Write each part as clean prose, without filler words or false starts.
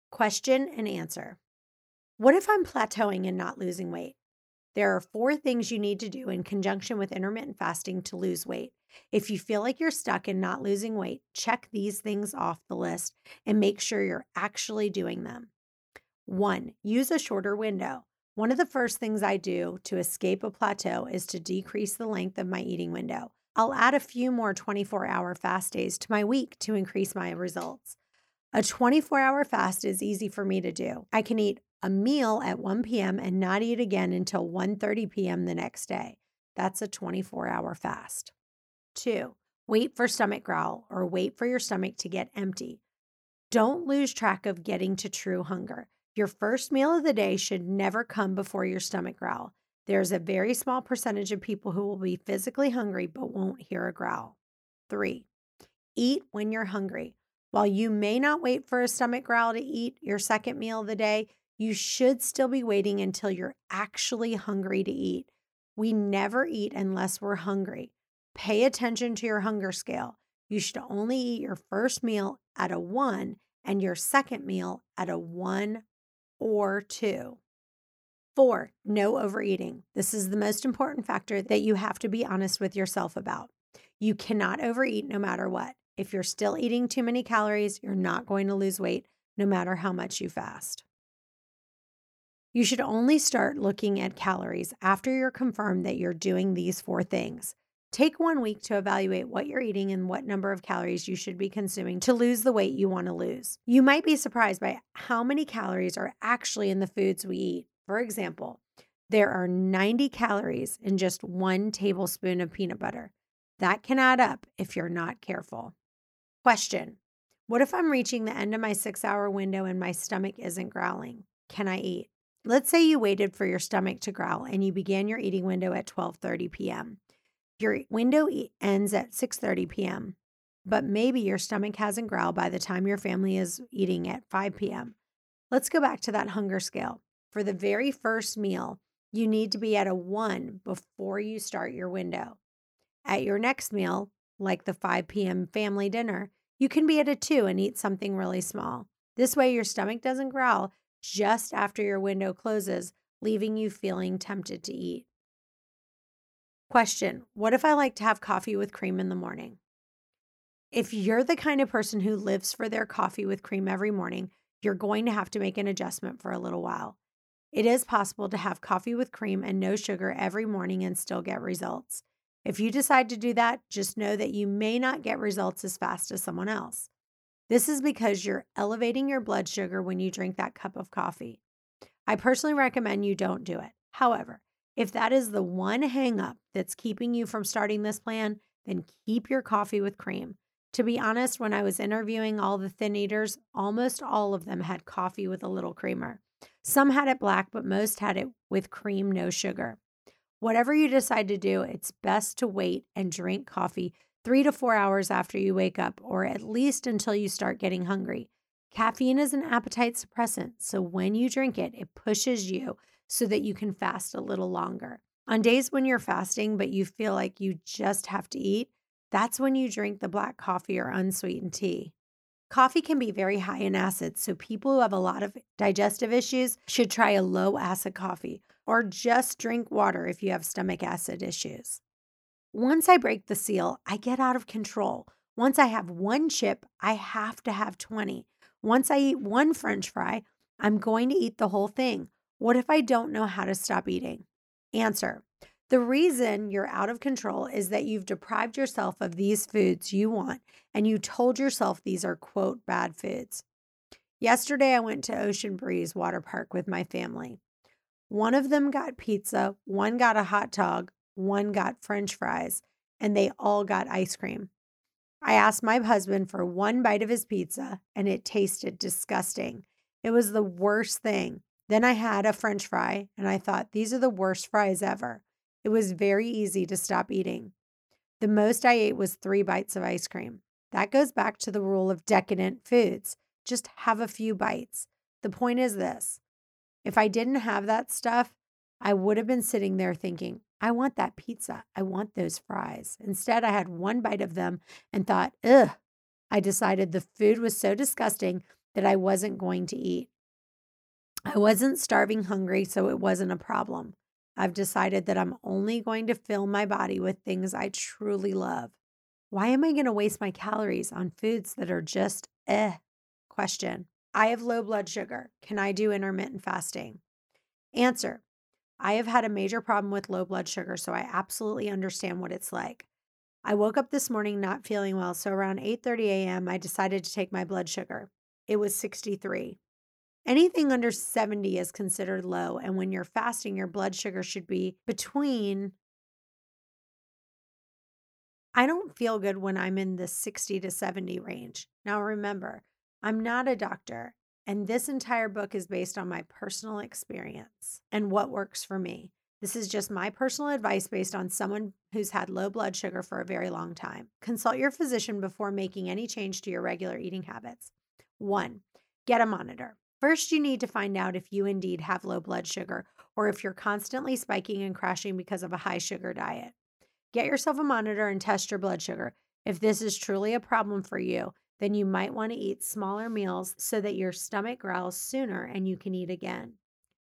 Question and answer. What if I'm plateauing and not losing weight? There are 4 things you need to do in conjunction with intermittent fasting to lose weight. If you feel like you're stuck and not losing weight, check these things off the list and make sure you're actually doing them. 1, use a shorter window. One of the first things I do to escape a plateau is to decrease the length of my eating window. I'll add a few more 24-hour fast days to my week to increase my results. A 24-hour fast is easy for me to do. I can eat a meal at 1 p.m. and not eat again until 1:30 p.m. the next day. That's a 24-hour fast. 2, wait for stomach growl or wait for your stomach to get empty. Don't lose track of getting to true hunger. Your first meal of the day should never come before your stomach growl. There's a very small percentage of people who will be physically hungry but won't hear a growl. 3, eat when you're hungry. While you may not wait for a stomach growl to eat your second meal of the day, you should still be waiting until you're actually hungry to eat. We never eat unless we're hungry. Pay attention to your hunger scale. You should only eat your first meal at a 1 and your second meal at a 1 or 2. 4, no overeating. This is the most important factor that you have to be honest with yourself about. You cannot overeat no matter what. If you're still eating too many calories, you're not going to lose weight no matter how much you fast. You should only start looking at calories after you're confirmed that you're doing these 4 things. Take 1 week to evaluate what you're eating and what number of calories you should be consuming to lose the weight you want to lose. You might be surprised by how many calories are actually in the foods we eat. For example, there are 90 calories in just 1 tablespoon of peanut butter. That can add up if you're not careful. Question: what if I'm reaching the end of my 6-hour window and my stomach isn't growling? Can I eat? Let's say you waited for your stomach to growl and you began your eating window at 12:30 p.m. Your window ends at 6:30 p.m., but maybe your stomach hasn't growled by the time your family is eating at 5 p.m. Let's go back to that hunger scale. For the very first meal, you need to be at a 1 before you start your window. At your next meal, like the 5 p.m. family dinner, you can be at a 2 and eat something really small. This way, your stomach doesn't growl just after your window closes, leaving you feeling tempted to eat. Question: what if I like to have coffee with cream in the morning? If you're the kind of person who lives for their coffee with cream every morning, you're going to have to make an adjustment for a little while. It is possible to have coffee with cream and no sugar every morning and still get results. If you decide to do that, just know that you may not get results as fast as someone else. This is because you're elevating your blood sugar when you drink that cup of coffee. I personally recommend you don't do it. However, if that is the one hang-up that's keeping you from starting this plan, then keep your coffee with cream. To be honest, when I was interviewing all the thin eaters, almost all of them had coffee with a little creamer. Some had it black, but most had it with cream, no sugar. Whatever you decide to do, it's best to wait and drink coffee 3 to 4 hours after you wake up, or at least until you start getting hungry. Caffeine is an appetite suppressant, so when you drink it, it pushes you so that you can fast a little longer. On days when you're fasting, but you feel like you just have to eat, that's when you drink the black coffee or unsweetened tea. Coffee can be very high in acids, so people who have a lot of digestive issues should try a low acid coffee, or just drink water if you have stomach acid issues. Once I break the seal, I get out of control. Once I have 1 chip, I have to have 20. Once I eat 1 French fry, I'm going to eat the whole thing. What if I don't know how to stop eating? Answer: the reason you're out of control is that you've deprived yourself of these foods you want, and you told yourself these are, quote, bad foods. Yesterday, I went to Ocean Breeze Water Park with my family. One of them got pizza, one got a hot dog, one got French fries, and they all got ice cream. I asked my husband for 1 bite of his pizza, and it tasted disgusting. It was the worst thing. Then I had a French fry, and I thought, these are the worst fries ever. It was very easy to stop eating. The most I ate was 3 bites of ice cream. That goes back to the rule of decadent foods. Just have a few bites. The point is this: if I didn't have that stuff, I would have been sitting there thinking, I want that pizza. I want those fries. Instead, I had 1 bite of them and thought, ugh. I decided the food was so disgusting that I wasn't going to eat. I wasn't starving hungry, so it wasn't a problem. I've decided that I'm only going to fill my body with things I truly love. Why am I going to waste my calories on foods that are just eh? Question. I have low blood sugar. Can I do intermittent fasting? Answer. I have had a major problem with low blood sugar, so I absolutely understand what it's like. I woke up this morning not feeling well, so around 8:30 a.m. I decided to take my blood sugar. It was 63. Anything under 70 is considered low, and when you're fasting, your blood sugar should be between. I don't feel good when I'm in the 60 to 70 range. Now remember, I'm not a doctor, and this entire book is based on my personal experience and what works for me. This is just my personal advice based on someone who's had low blood sugar for a very long time. Consult your physician before making any change to your regular eating habits. 1. Get a monitor. First, you need to find out if you indeed have low blood sugar or if you're constantly spiking and crashing because of a high sugar diet. Get yourself a monitor and test your blood sugar. If this is truly a problem for you, then you might want to eat smaller meals so that your stomach growls sooner and you can eat again.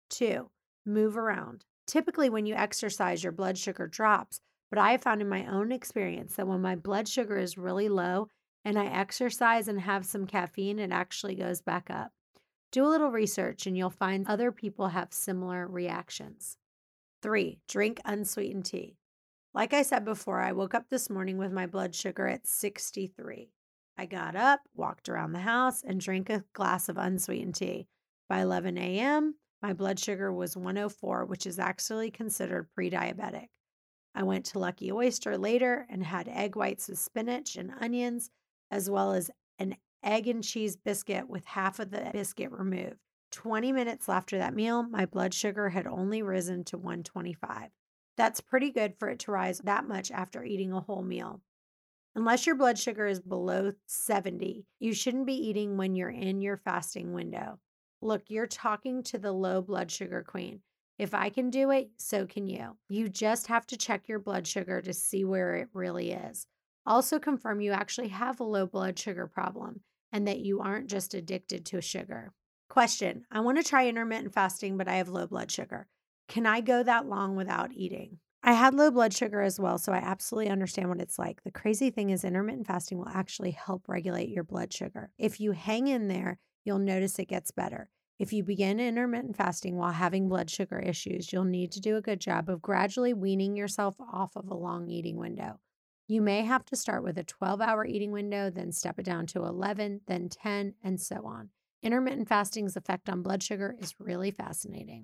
2. Move around. Typically, when you exercise, your blood sugar drops, but I have found in my own experience that when my blood sugar is really low and I exercise and have some caffeine, it actually goes back up. Do a little research and you'll find other people have similar reactions. 3. Drink unsweetened tea. Like I said before, I woke up this morning with my blood sugar at 63. I got up, walked around the house, and drank a glass of unsweetened tea. By 11 a.m., my blood sugar was 104, which is actually considered pre-diabetic. I went to Lucky Oyster later and had egg whites with spinach and onions, as well as an egg and cheese biscuit with half of the biscuit removed. 20 minutes after that meal, my blood sugar had only risen to 125. That's pretty good for it to rise that much after eating a whole meal. Unless your blood sugar is below 70, you shouldn't be eating when you're in your fasting window. Look, you're talking to the low blood sugar queen. If I can do it, so can you. You just have to check your blood sugar to see where it really is. Also confirm you actually have a low blood sugar problem and that you aren't just addicted to sugar. Question. I want to try intermittent fasting, but I have low blood sugar. Can I go that long without eating? I had low blood sugar as well, so I absolutely understand what it's like. The crazy thing is, intermittent fasting will actually help regulate your blood sugar. If you hang in there, you'll notice it gets better. If you begin intermittent fasting while having blood sugar issues, you'll need to do a good job of gradually weaning yourself off of a long eating window. You may have to start with a 12-hour eating window, then step it down to 11, then 10, and so on. Intermittent fasting's effect on blood sugar is really fascinating.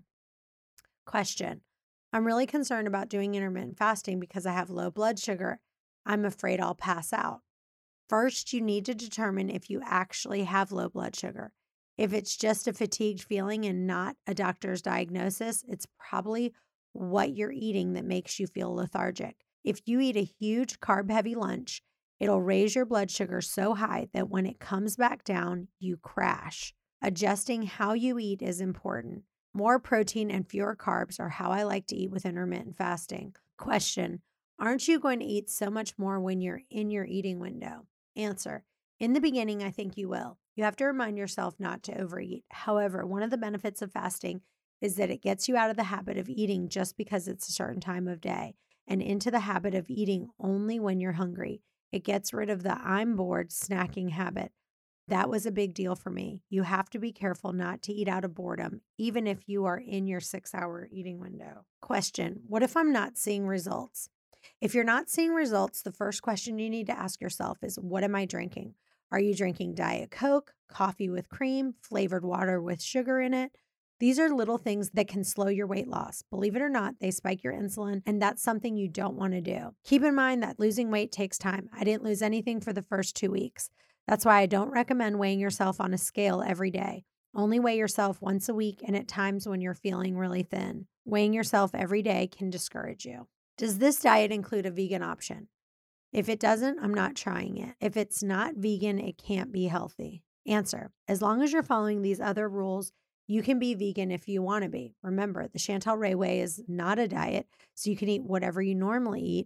Question. I'm really concerned about doing intermittent fasting because I have low blood sugar. I'm afraid I'll pass out. First, you need to determine if you actually have low blood sugar. If it's just a fatigued feeling and not a doctor's diagnosis, it's probably what you're eating that makes you feel lethargic. If you eat a huge carb-heavy lunch, it'll raise your blood sugar so high that when it comes back down, you crash. Adjusting how you eat is important. More protein and fewer carbs are how I like to eat with intermittent fasting. Question. Aren't you going to eat so much more when you're in your eating window? Answer. In the beginning, I think you will. You have to remind yourself not to overeat. However, one of the benefits of fasting is that it gets you out of the habit of eating just because it's a certain time of day and into the habit of eating only when you're hungry. It gets rid of the I'm bored snacking habit. That was a big deal for me. You have to be careful not to eat out of boredom, even if you are in your 6-hour eating window. Question. What if I'm not seeing results? If you're not seeing results, the first question you need to ask yourself is, what am I drinking? Are you drinking Diet Coke, coffee with cream, flavored water with sugar in it? These are little things that can slow your weight loss. Believe it or not, they spike your insulin, and that's something you don't want to do. Keep in mind that losing weight takes time. I didn't lose anything for the first 2 weeks. That's why I don't recommend weighing yourself on a scale every day. Only weigh yourself once a week and at times when you're feeling really thin. Weighing yourself every day can discourage you. Does this diet include a vegan option? If it doesn't, I'm not trying it. If it's not vegan, it can't be healthy. Answer. As long as you're following these other rules, you can be vegan if you want to be. Remember, the Chantel Ray Way is not a diet, so you can eat whatever you normally eat.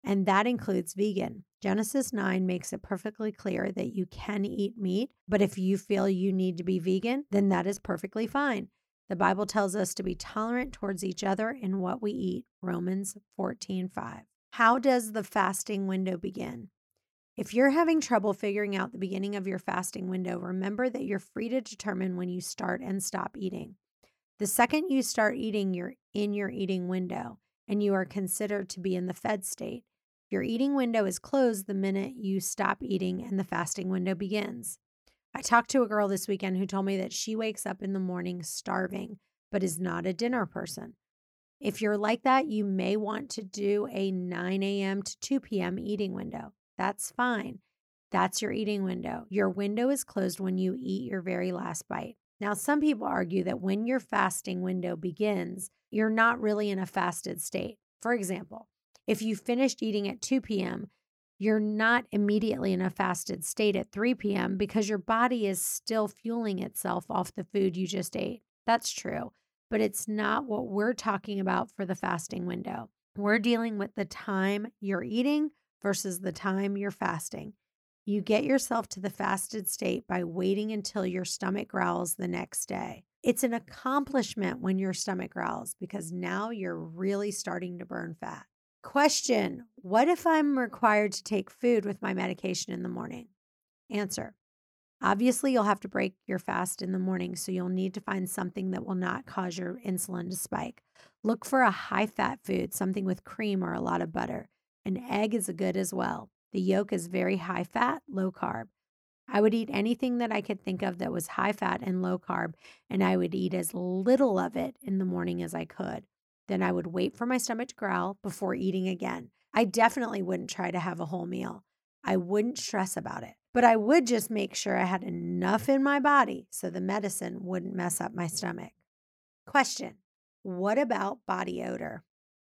and that includes vegan. Genesis 9 makes it perfectly clear that you can eat meat, but if you feel you need to be vegan, then that is perfectly fine. The Bible tells us to be tolerant towards each other in what we eat, Romans 14:5. How does the fasting window begin? If you're having trouble figuring out the beginning of your fasting window, remember that you're free to determine when you start and stop eating. The second you start eating, you're in your eating window, and you are considered to be in the fed state. Your eating window is closed the minute you stop eating and the fasting window begins. I talked to a girl this weekend who told me that she wakes up in the morning starving, but is not a dinner person. If you're like that, you may want to do a 9 a.m. to 2 p.m. eating window. That's fine. That's your eating window. Your window is closed when you eat your very last bite. Now, some people argue that when your fasting window begins, you're not really in a fasted state. For example, if you finished eating at 2 p.m., you're not immediately in a fasted state at 3 p.m. because your body is still fueling itself off the food you just ate. That's true, but it's not what we're talking about for the fasting window. We're dealing with the time you're eating versus the time you're fasting. You get yourself to the fasted state by waiting until your stomach growls the next day. It's an accomplishment when your stomach growls because now you're really starting to burn fat. Question: what if I'm required to take food with my medication in the morning? Answer: obviously, you'll have to break your fast in the morning, so you'll need to find something that will not cause your insulin to spike. Look for a high-fat food, something with cream or a lot of butter. An egg is good as well. The yolk is very high-fat, low-carb. I would eat anything that I could think of that was high-fat and low-carb, and I would eat as little of it in the morning as I could. Then I would wait for my stomach to growl before eating again. I definitely wouldn't try to have a whole meal. I wouldn't stress about it, but I would just make sure I had enough in my body so the medicine wouldn't mess up my stomach. Question: what about body odor?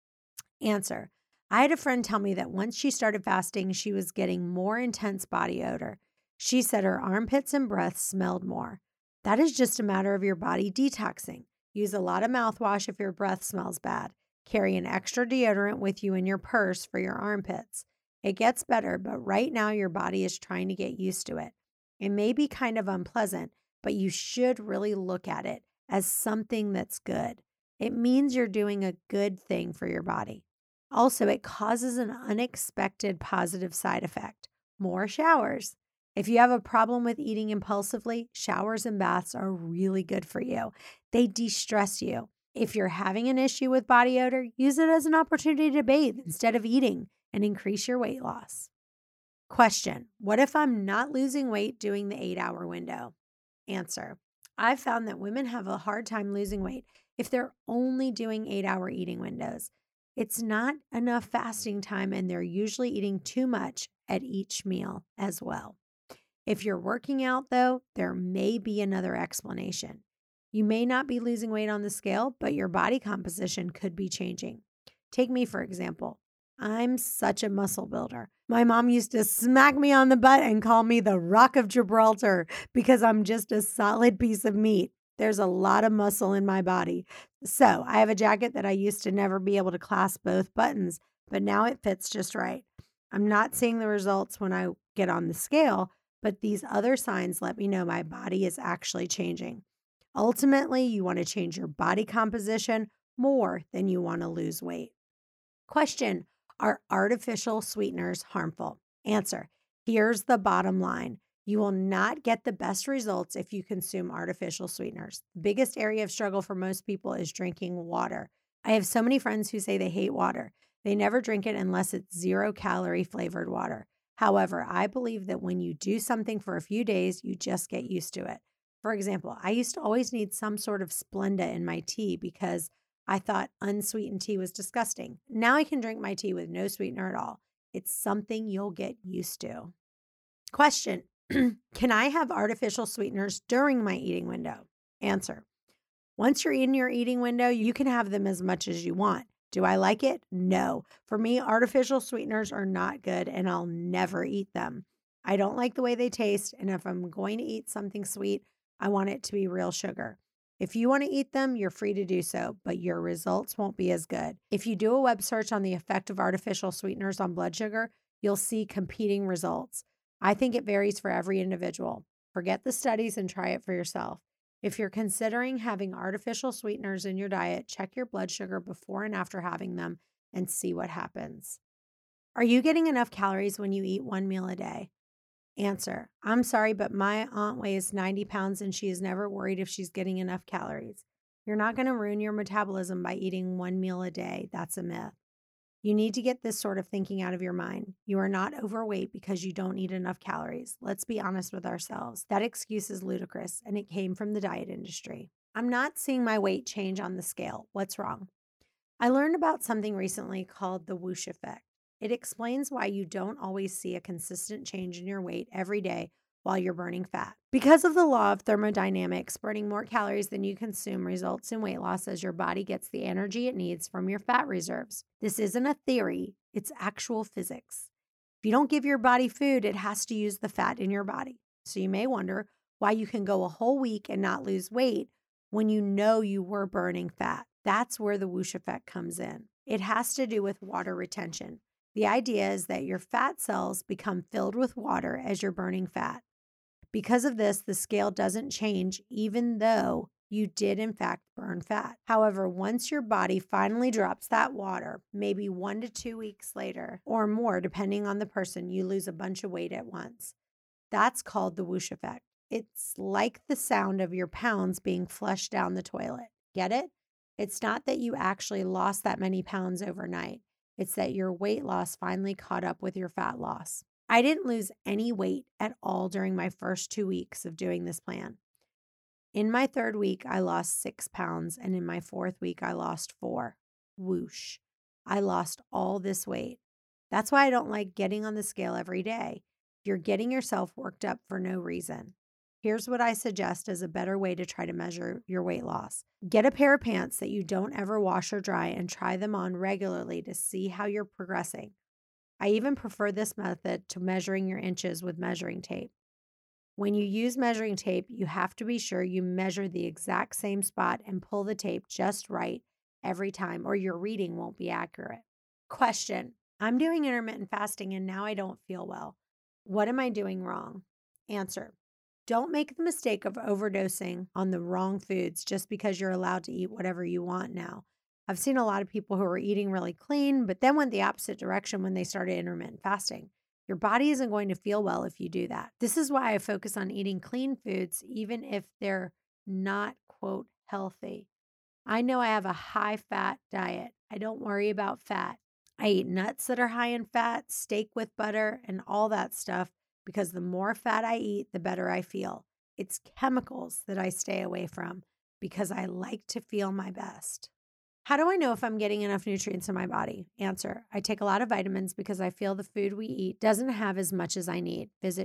Answer: I had a friend tell me that once she started fasting, she was getting more intense body odor. She said her armpits and breath smelled more. That is just a matter of your body detoxing. Use a lot of mouthwash if your breath smells bad. Carry an extra deodorant with you in your purse for your armpits. It gets better, but right now your body is trying to get used to it. It may be kind of unpleasant, but you should really look at it as something that's good. It means you're doing a good thing for your body. Also, it causes an unexpected positive side effect: more showers. If you have a problem with eating impulsively, showers and baths are really good for you. They de-stress you. If you're having an issue with body odor, use it as an opportunity to bathe instead of eating and increase your weight loss. Question: what if I'm not losing weight doing the 8-hour window? Answer: I've found that women have a hard time losing weight if they're only doing 8-hour eating windows. It's not enough fasting time, and they're usually eating too much at each meal as well. If you're working out, though, there may be another explanation. You may not be losing weight on the scale, but your body composition could be changing. Take me, for example. I'm such a muscle builder. My mom used to smack me on the butt and call me the Rock of Gibraltar because I'm just a solid piece of meat. There's a lot of muscle in my body. So I have a jacket that I used to never be able to clasp both buttons, but now it fits just right. I'm not seeing the results when I get on the scale, but these other signs let me know my body is actually changing. Ultimately, you want to change your body composition more than you want to lose weight. Question: are artificial sweeteners harmful? Answer: here's the bottom line. You will not get the best results if you consume artificial sweeteners. The biggest area of struggle for most people is drinking water. I have so many friends who say they hate water. They never drink it unless it's 0-calorie flavored water. However, I believe that when you do something for a few days, you just get used to it. For example, I used to always need some sort of Splenda in my tea because I thought unsweetened tea was disgusting. Now I can drink my tea with no sweetener at all. It's something you'll get used to. Question: can I have artificial sweeteners during my eating window? Answer: once you're in your eating window, you can have them as much as you want. Do I like it? No. For me, artificial sweeteners are not good and I'll never eat them. I don't like the way they taste, and if I'm going to eat something sweet, I want it to be real sugar. If you want to eat them, you're free to do so, but your results won't be as good. If you do a web search on the effect of artificial sweeteners on blood sugar, you'll see competing results. I think it varies for every individual. Forget the studies and try it for yourself. If you're considering having artificial sweeteners in your diet, check your blood sugar before and after having them and see what happens. Are you getting enough calories when you eat one meal a day? Answer: I'm sorry, but my aunt weighs 90 pounds and she is never worried if she's getting enough calories. You're not going to ruin your metabolism by eating one meal a day. That's a myth. You need to get this sort of thinking out of your mind. You are not overweight because you don't eat enough calories. Let's be honest with ourselves. That excuse is ludicrous, and it came from the diet industry. I'm not seeing my weight change on the scale. What's wrong? I learned about something recently called the whoosh effect. It explains why you don't always see a consistent change in your weight every day while you're burning fat. Because of the law of thermodynamics, burning more calories than you consume results in weight loss as your body gets the energy it needs from your fat reserves. This isn't a theory, it's actual physics. If you don't give your body food, it has to use the fat in your body. So you may wonder why you can go a whole week and not lose weight when you know you were burning fat. That's where the whoosh effect comes in. It has to do with water retention. The idea is that your fat cells become filled with water as you're burning fat. Because of this, the scale doesn't change even though you did in fact burn fat. However, once your body finally drops that water, maybe 1 to 2 weeks later or more, depending on the person, you lose a bunch of weight at once. That's called the whoosh effect. It's like the sound of your pounds being flushed down the toilet. Get it? It's not that you actually lost that many pounds overnight. It's that your weight loss finally caught up with your fat loss. I didn't lose any weight at all during my first 2 weeks of doing this plan. In my third week, I lost 6 pounds, and in my fourth week, I lost 4. Whoosh. I lost all this weight. That's why I don't like getting on the scale every day. You're getting yourself worked up for no reason. Here's what I suggest as a better way to try to measure your weight loss. Get a pair of pants that you don't ever wash or dry and try them on regularly to see how you're progressing. I even prefer this method to measuring your inches with measuring tape. When you use measuring tape, you have to be sure you measure the exact same spot and pull the tape just right every time, or your reading won't be accurate. Question: I'm doing intermittent fasting and now I don't feel well. What am I doing wrong? Answer: don't make the mistake of overdosing on the wrong foods just because you're allowed to eat whatever you want now. I've seen a lot of people who are eating really clean, but then went the opposite direction when they started intermittent fasting. Your body isn't going to feel well if you do that. This is why I focus on eating clean foods, even if they're not, quote, healthy. I know I have a high fat diet. I don't worry about fat. I eat nuts that are high in fat, steak with butter, and all that stuff because the more fat I eat, the better I feel. It's chemicals that I stay away from because I like to feel my best. How do I know if I'm getting enough nutrients in my body? Answer: I take a lot of vitamins because I feel the food we eat doesn't have as much as I need. Visit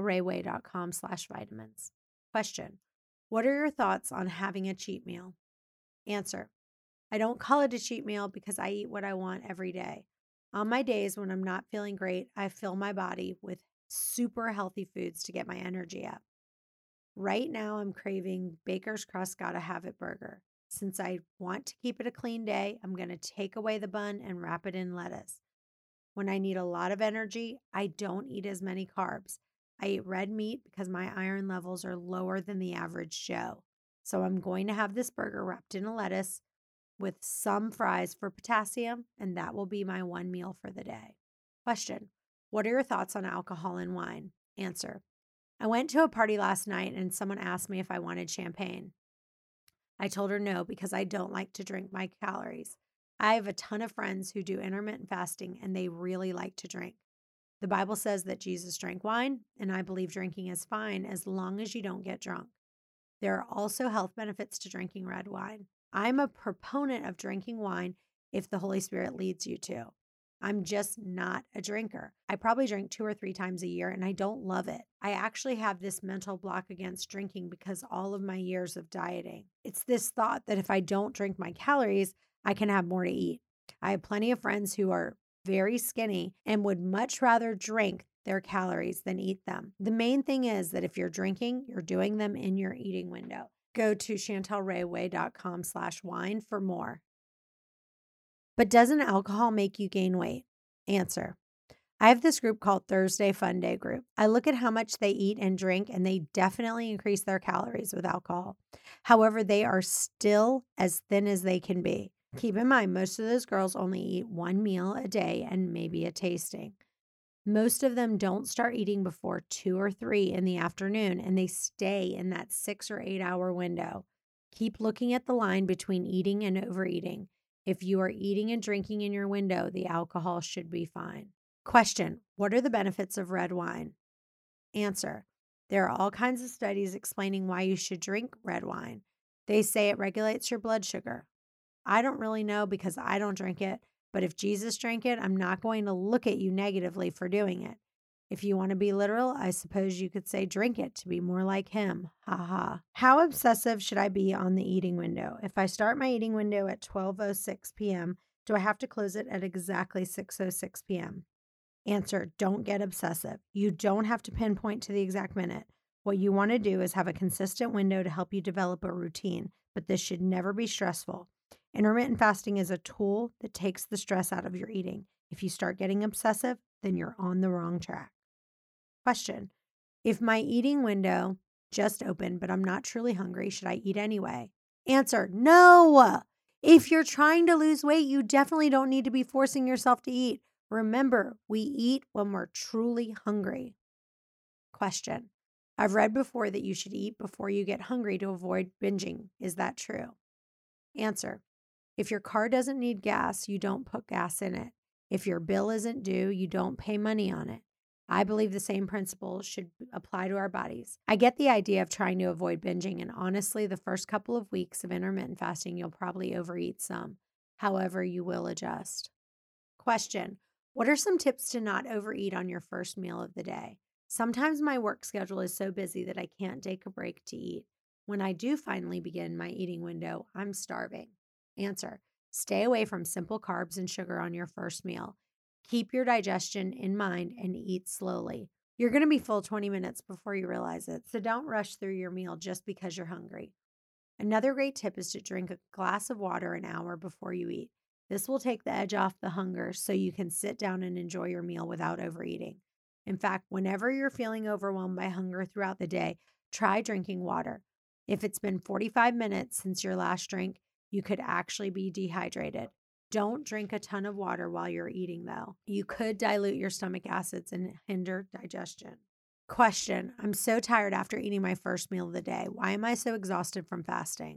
chantelrayway.com/vitamins. Question: what are your thoughts on having a cheat meal? Answer: I don't call it a cheat meal because I eat what I want every day. On my days when I'm not feeling great, I fill my body with super healthy foods to get my energy up. Right now, I'm craving Baker's Crust Gotta Have It burger. Since I want to keep it a clean day, I'm going to take away the bun and wrap it in lettuce. When I need a lot of energy, I don't eat as many carbs. I eat red meat because my iron levels are lower than the average Joe. So I'm going to have this burger wrapped in a lettuce with some fries for potassium, and that will be my one meal for the day. Question: what are your thoughts on alcohol and wine? Answer: I went to a party last night and someone asked me if I wanted champagne. I told her no because I don't like to drink my calories. I have a ton of friends who do intermittent fasting and they really like to drink. The Bible says that Jesus drank wine, and I believe drinking is fine as long as you don't get drunk. There are also health benefits to drinking red wine. I'm a proponent of drinking wine if the Holy Spirit leads you to. I'm just not a drinker. I probably drink 2 or 3 times a year and I don't love it. I actually have this mental block against drinking because all of my years of dieting. It's this thought that if I don't drink my calories, I can have more to eat. I have plenty of friends who are very skinny and would much rather drink their calories than eat them. The main thing is that if you're drinking, you're doing them in your eating window. Go to chantelrayway.com/wine for more. But doesn't alcohol make you gain weight? Answer. I have this group called Thursday Fun Day Group. I look at how much they eat and drink, and they definitely increase their calories with alcohol. However, they are still as thin as they can be. Keep in mind, most of those girls only eat one meal a day and maybe a tasting. Most of them don't start eating before 2 or 3 in the afternoon, and they stay in that 6 or 8 hour window. Keep looking at the line between eating and overeating. If you are eating and drinking in your window, the alcohol should be fine. Question: what are the benefits of red wine? Answer: there are all kinds of studies explaining why you should drink red wine. They say it regulates your blood sugar. I don't really know because I don't drink it, but if Jesus drank it, I'm not going to look at you negatively for doing it. If you want to be literal, I suppose you could say drink it to be more like him. Ha ha. How obsessive should I be on the eating window? If I start my eating window at 12:06 p.m., do I have to close it at exactly 6:06 p.m.? Answer: don't get obsessive. You don't have to pinpoint to the exact minute. What you want to do is have a consistent window to help you develop a routine, but this should never be stressful. Intermittent fasting is a tool that takes the stress out of your eating. If you start getting obsessive, then you're on the wrong track. Question: if my eating window just opened, but I'm not truly hungry, should I eat anyway? Answer: no. If you're trying to lose weight, you definitely don't need to be forcing yourself to eat. Remember, we eat when we're truly hungry. Question: I've read before that you should eat before you get hungry to avoid binging. Is that true? Answer: if your car doesn't need gas, you don't put gas in it. If your bill isn't due, you don't pay money on it. I believe the same principles should apply to our bodies. I get the idea of trying to avoid binging, and honestly, the first couple of weeks of intermittent fasting, you'll probably overeat some. However, you will adjust. Question: what are some tips to not overeat on your first meal of the day? Sometimes my work schedule is so busy that I can't take a break to eat. When I do finally begin my eating window, I'm starving. Answer: stay away from simple carbs and sugar on your first meal. Keep your digestion in mind and eat slowly. You're going to be full 20 minutes before you realize it, so don't rush through your meal just because you're hungry. Another great tip is to drink a glass of water an hour before you eat. This will take the edge off the hunger so you can sit down and enjoy your meal without overeating. In fact, whenever you're feeling overwhelmed by hunger throughout the day, try drinking water. If it's been 45 minutes since your last drink, you could actually be dehydrated. Don't drink a ton of water while you're eating, though. You could dilute your stomach acids and hinder digestion. Question: I'm so tired after eating my first meal of the day. Why am I so exhausted from fasting?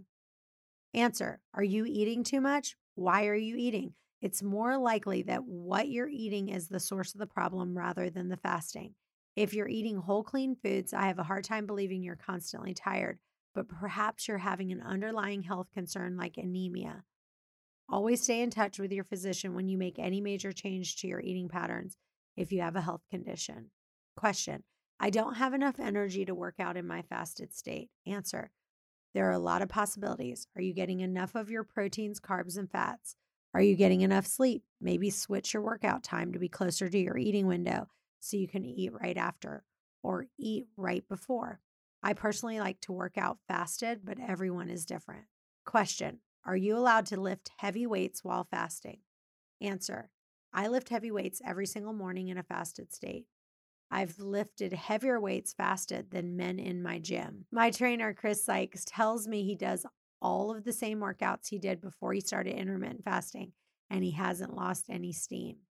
Answer: are you eating too much? Why are you eating? It's more likely that what you're eating is the source of the problem rather than the fasting. If you're eating whole, clean foods, I have a hard time believing you're constantly tired, but perhaps you're having an underlying health concern like anemia. Always stay in touch with your physician when you make any major change to your eating patterns if you have a health condition. Question: I don't have enough energy to work out in my fasted state. Answer: there are a lot of possibilities. Are you getting enough of your proteins, carbs, and fats? Are you getting enough sleep? Maybe switch your workout time to be closer to your eating window so you can eat right after or eat right before. I personally like to work out fasted, but everyone is different. Question: are you allowed to lift heavy weights while fasting? Answer: I lift heavy weights every single morning in a fasted state. I've lifted heavier weights fasted than men in my gym. My trainer, Chris Sykes, tells me he does all of the same workouts he did before he started intermittent fasting, and he hasn't lost any steam.